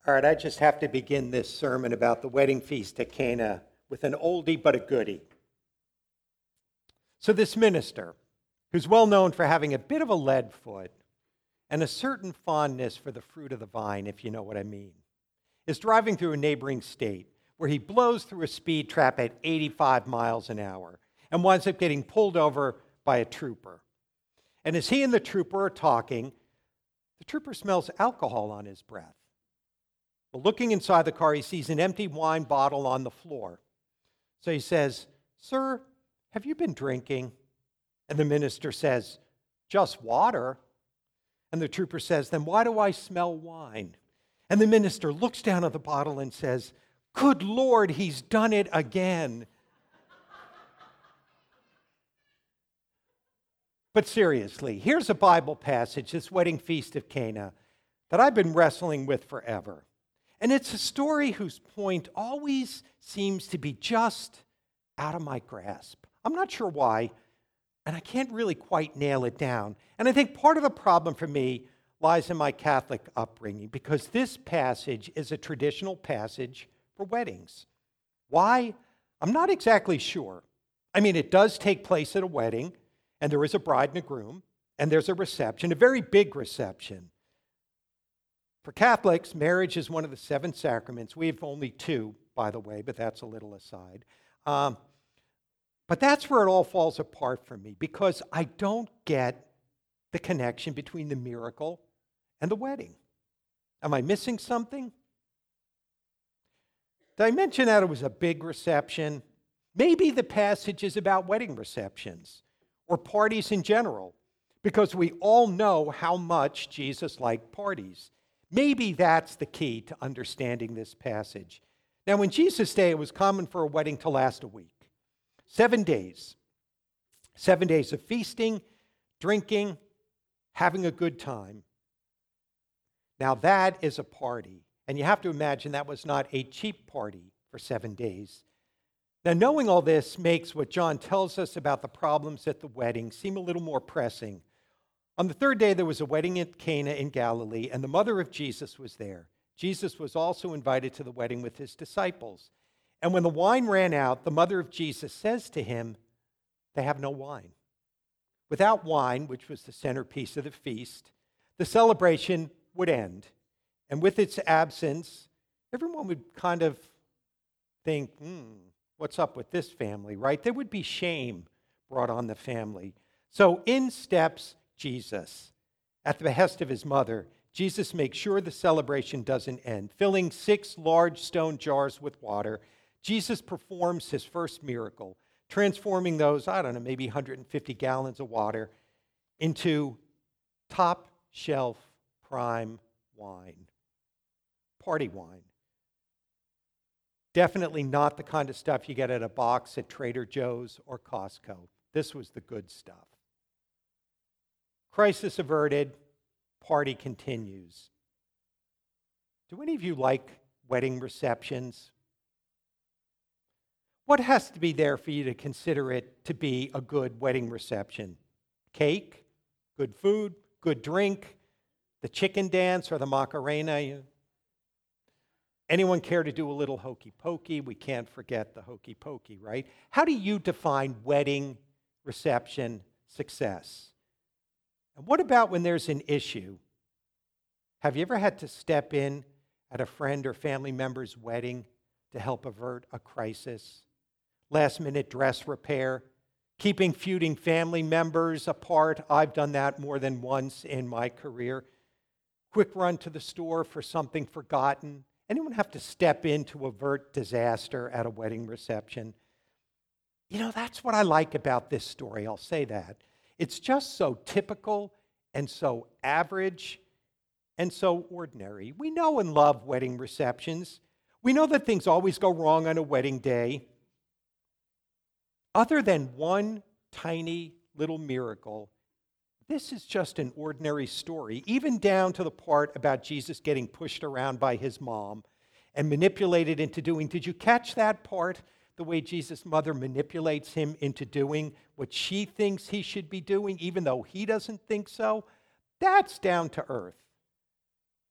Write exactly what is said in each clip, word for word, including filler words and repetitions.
All right, I just have to begin this sermon about the wedding feast at Cana with an oldie but a goodie. So this minister, who's well known for having a bit of a lead foot and a certain fondness for the fruit of the vine, if you know what I mean, is driving through a neighboring state where he blows through a speed trap at eighty-five miles an hour and winds up getting pulled over by a trooper. And as he and the trooper are talking, the trooper smells alcohol on his breath. Well, looking inside the car, he sees an empty wine bottle on the floor. So he says, "Sir, have you been drinking?" And the minister says, "Just water." And the trooper says, "Then why do I smell wine?" And the minister looks down at the bottle and says, "Good Lord, he's done it again." But seriously, here's a Bible passage, this wedding feast of Cana, that I've been wrestling with forever. And it's a story whose point always seems to be just out of my grasp. I'm not sure why, and I can't really quite nail it down. And I think part of the problem for me lies in my Catholic upbringing, because this passage is a traditional passage for weddings. Why? I'm not exactly sure. I mean, it does take place at a wedding, and there is a bride and a groom, and there's a reception, a very big reception. For Catholics, marriage is one of the seven sacraments. We have only two, by the way, but that's a little aside. Um, but that's where it all falls apart for me, because I don't get the connection between the miracle and the wedding. Am I missing something? Did I mention that it was a big reception? Maybe the passage is about wedding receptions or parties in general, because we all know how much Jesus liked parties. Maybe that's the key to understanding this passage. Now, in Jesus' day, it was common for a wedding to last a week. Seven days. Seven days of feasting, drinking, having a good time. Now, that is a party. And you have to imagine that was not a cheap party for seven days. Now, knowing all this makes what John tells us about the problems at the wedding seem a little more pressing. On the third day, there was a wedding at Cana in Galilee, and the mother of Jesus was there. Jesus was also invited to the wedding with his disciples. And when the wine ran out, the mother of Jesus says to him, "They have no wine." Without wine, which was the centerpiece of the feast, the celebration would end. And with its absence, everyone would kind of think, hmm, what's up with this family, right? There would be shame brought on the family. So in steps Jesus. At the behest of his mother, Jesus makes sure the celebration doesn't end. Filling six large stone jars with water, Jesus performs his first miracle, transforming those, I don't know, maybe one hundred fifty gallons of water into top shelf prime wine. Party wine. Definitely not the kind of stuff you get at a box at Trader Joe's or Costco. This was the good stuff. Crisis averted, party continues. Do any of you like wedding receptions? What has to be there for you to consider it to be a good wedding reception? Cake, good food, good drink, the chicken dance or the Macarena? Anyone care to do a little hokey pokey? We can't forget the hokey pokey, right? How do you define wedding reception success? And what about when there's an issue? Have you ever had to step in at a friend or family member's wedding to help avert a crisis? Last-minute dress repair, keeping feuding family members apart. I've done that more than once in my career. Quick run to the store for something forgotten. Anyone have to step in to avert disaster at a wedding reception? You know, that's what I like about this story. I'll say that. It's just so typical and so average and so ordinary. We know and love wedding receptions. We know that things always go wrong on a wedding day. Other than one tiny little miracle, this is just an ordinary story, even down to the part about Jesus getting pushed around by his mom and manipulated into doing. Did you catch that part? The way Jesus' mother manipulates him into doing what she thinks he should be doing, even though he doesn't think so. That's down to earth.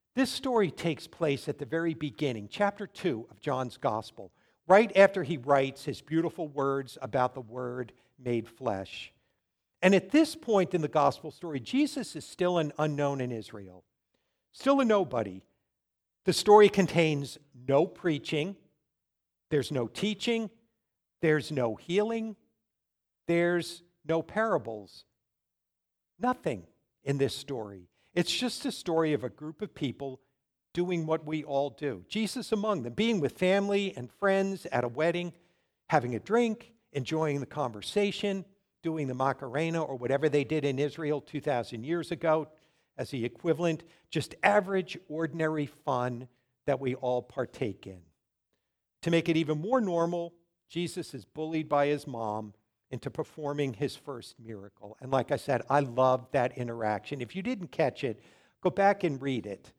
This story takes place at the very beginning, chapter two of John's Gospel, right after he writes his beautiful words about the Word made flesh. And at this point in the Gospel story, Jesus is still an unknown in Israel, still a nobody. The story contains no preaching, there's no teaching, there's no healing, there's no parables. Nothing in this story. It's just a story of a group of people doing what we all do. Jesus among them, being with family and friends at a wedding, having a drink, enjoying the conversation, doing the Macarena or whatever they did in Israel two thousand years ago as the equivalent. Just average, ordinary fun that we all partake in. To make it even more normal, Jesus is bullied by his mom into performing his first miracle. And like I said, I love that interaction. If you didn't catch it, go back and read it.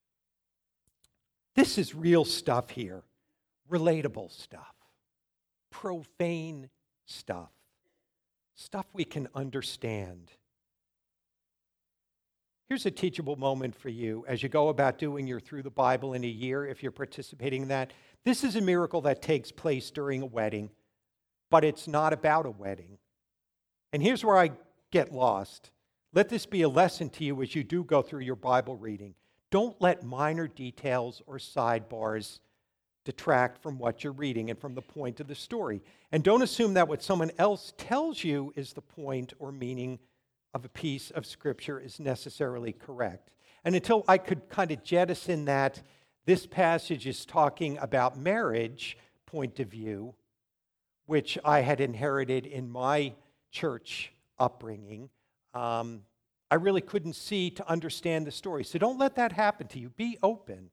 This is real stuff here. Relatable stuff. Profane stuff. Stuff we can understand. Here's a teachable moment for you as you go about doing your Through the Bible in a Year, if you're participating in that. This is a miracle that takes place during a wedding, but it's not about a wedding. And here's where I get lost. Let this be a lesson to you as you do go through your Bible reading. Don't let minor details or sidebars detract from what you're reading and from the point of the story. And don't assume that what someone else tells you is the point or meaning of a piece of Scripture is necessarily correct. And until I could kind of jettison that this passage is talking about marriage point of view, which I had inherited in my church upbringing, um, I really couldn't see to understand the story. So don't let that happen to you. Be open.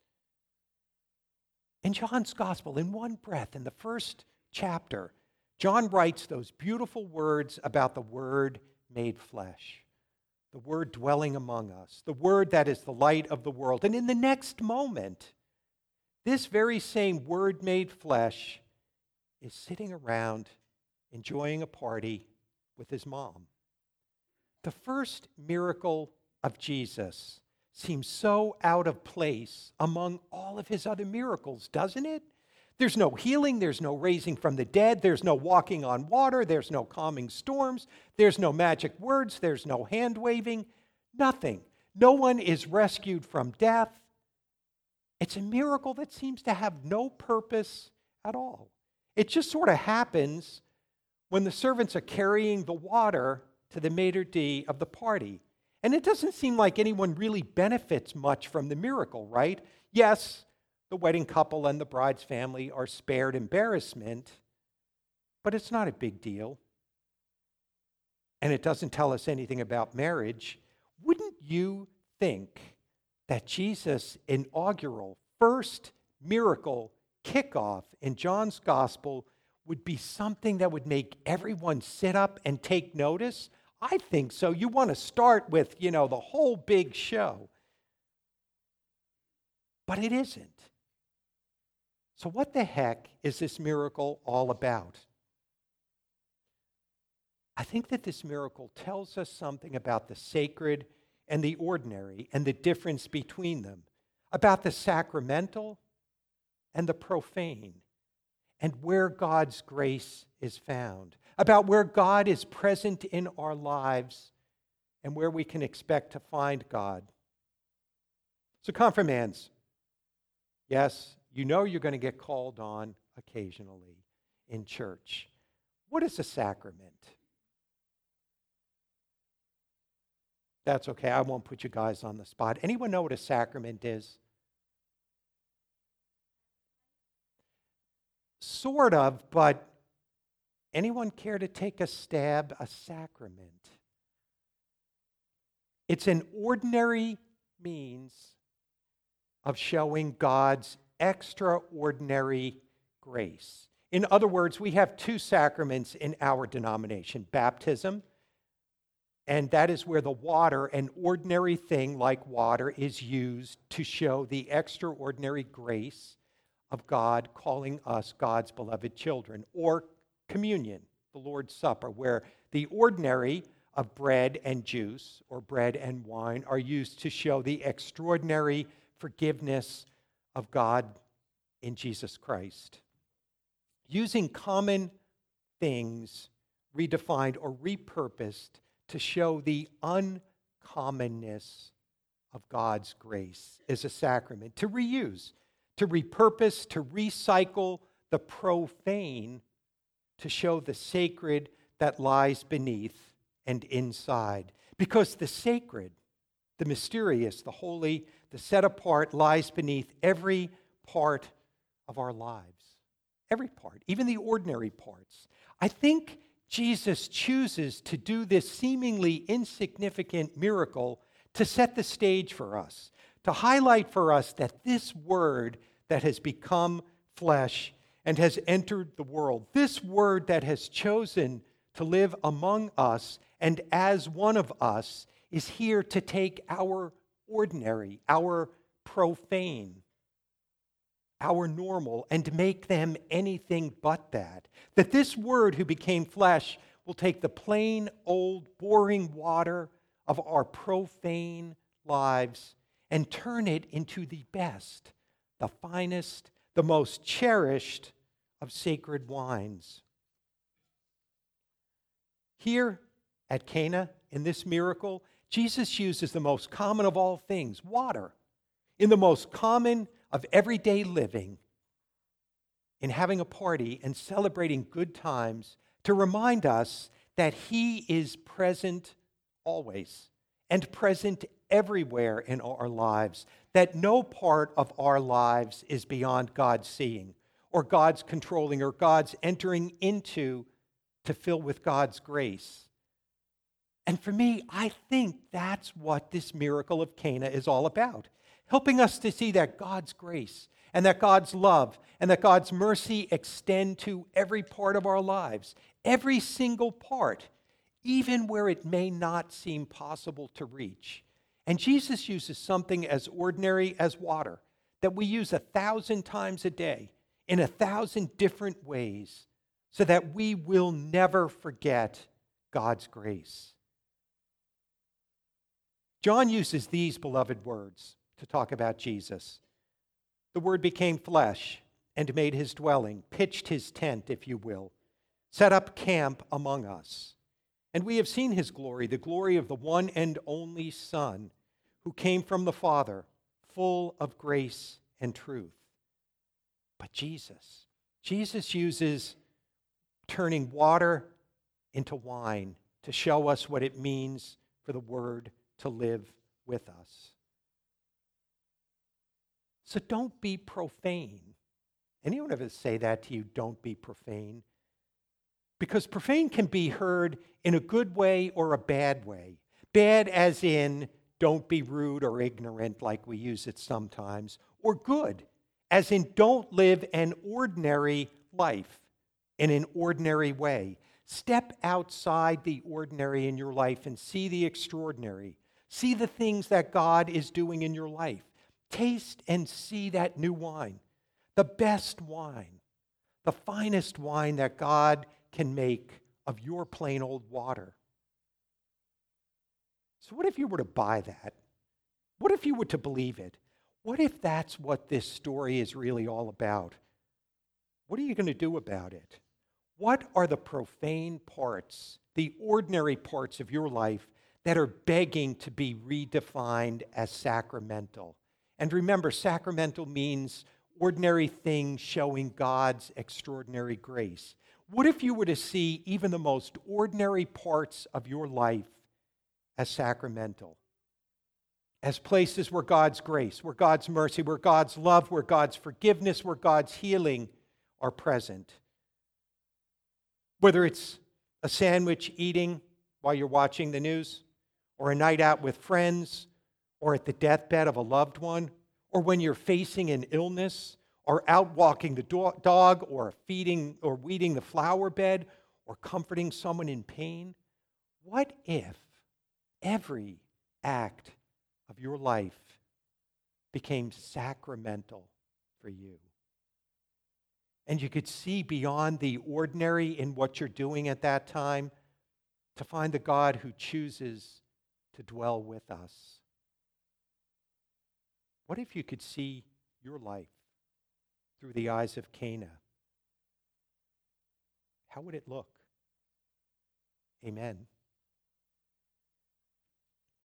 In John's Gospel, in one breath, in the first chapter, John writes those beautiful words about the Word made flesh, the Word dwelling among us, the Word that is the light of the world. And in the next moment, this very same Word made flesh is sitting around enjoying a party with his mom. The first miracle of Jesus seems so out of place among all of his other miracles, doesn't it? There's no healing, there's no raising from the dead, there's no walking on water, there's no calming storms, there's no magic words, there's no hand waving, nothing. No one is rescued from death. It's a miracle that seems to have no purpose at all. It just sort of happens when the servants are carrying the water to the maitre d' of the party. And it doesn't seem like anyone really benefits much from the miracle, right? Yes, the wedding couple and the bride's family are spared embarrassment, but it's not a big deal. And it doesn't tell us anything about marriage. Wouldn't you think that Jesus' inaugural first miracle kickoff in John's Gospel would be something that would make everyone sit up and take notice? I think so. You want to start with, you know, the whole big show. But it isn't. So what the heck is this miracle all about? I think that this miracle tells us something about the sacred and the ordinary and the difference between them, about the sacramental and the profane, and where God's grace is found, about where God is present in our lives and where we can expect to find God. So confirmands, yes, you know you're going to get called on occasionally in church. What is a sacrament? That's okay, I won't put you guys on the spot. Anyone know what a sacrament is? Sort of, but anyone care to take a stab? A sacrament. It's an ordinary means of showing God's extraordinary grace. In other words, we have two sacraments in our denomination: baptism, and that is where the water, an ordinary thing like water, is used to show the extraordinary grace of God calling us God's beloved children. Or communion, the Lord's Supper, where the ordinary of bread and juice, or bread and wine, are used to show the extraordinary forgiveness of God in Jesus Christ. Using common things redefined or repurposed to show the uncommonness of God's grace is a sacrament. To reuse, to repurpose, to recycle the profane to show the sacred that lies beneath and inside. Because the sacred, the mysterious, the holy, the set apart lies beneath every part of our lives. Every part, even the ordinary parts. I think Jesus chooses to do this seemingly insignificant miracle to set the stage for us, to highlight for us that this word that has become flesh and has entered the world, this word that has chosen to live among us and as one of us, is here to take our ordinary, our profane, our normal, and make them anything but that. That this word who became flesh will take the plain, old, boring water of our profane lives and turn it into the best, the finest, the most cherished of sacred wines. Here at Cana, in this miracle, Jesus uses the most common of all things, water, in the most common of everyday living, in having a party and celebrating good times, to remind us that He is present always and present everywhere in our lives, that no part of our lives is beyond God's seeing or God's controlling or God's entering into to fill with God's grace. And for me, I think that's what this miracle of Cana is all about. Helping us to see that God's grace and that God's love and that God's mercy extend to every part of our lives, every single part, even where it may not seem possible to reach. And Jesus uses something as ordinary as water that we use a thousand times a day in a thousand different ways so that we will never forget God's grace. John uses these beloved words to talk about Jesus. The Word became flesh and made His dwelling, pitched His tent, if you will, set up camp among us. And we have seen His glory, the glory of the one and only Son, who came from the Father, full of grace and truth. But Jesus, Jesus uses turning water into wine to show us what it means for the Word to live with us. So don't be profane. Anyone ever say that to you? Don't be profane. Because profane can be heard in a good way or a bad way. Bad as in don't be rude or ignorant like we use it sometimes. Or good as in don't live an ordinary life in an ordinary way. Step outside the ordinary in your life and see the extraordinary. See the things that God is doing in your life. Taste and see that new wine, the best wine, the finest wine that God can make of your plain old water. So what if you were to buy that? What if you were to believe it? What if that's what this story is really all about? What are you going to do about it? What are the profane parts, the ordinary parts of your life that are begging to be redefined as sacramental? And remember, sacramental means ordinary things showing God's extraordinary grace. What if you were to see even the most ordinary parts of your life as sacramental? As places where God's grace, where God's mercy, where God's love, where God's forgiveness, where God's healing are present. Whether it's a sandwich eating while you're watching the news, or a night out with friends, or at the deathbed of a loved one, or when you're facing an illness, or out walking the do- dog, or feeding or weeding the flower bed, or comforting someone in pain. What if every act of your life became sacramental for you? And you could see beyond the ordinary in what you're doing at that time, to find the God who chooses to dwell with us. What if you could see your life through the eyes of Cana? How would it look? Amen.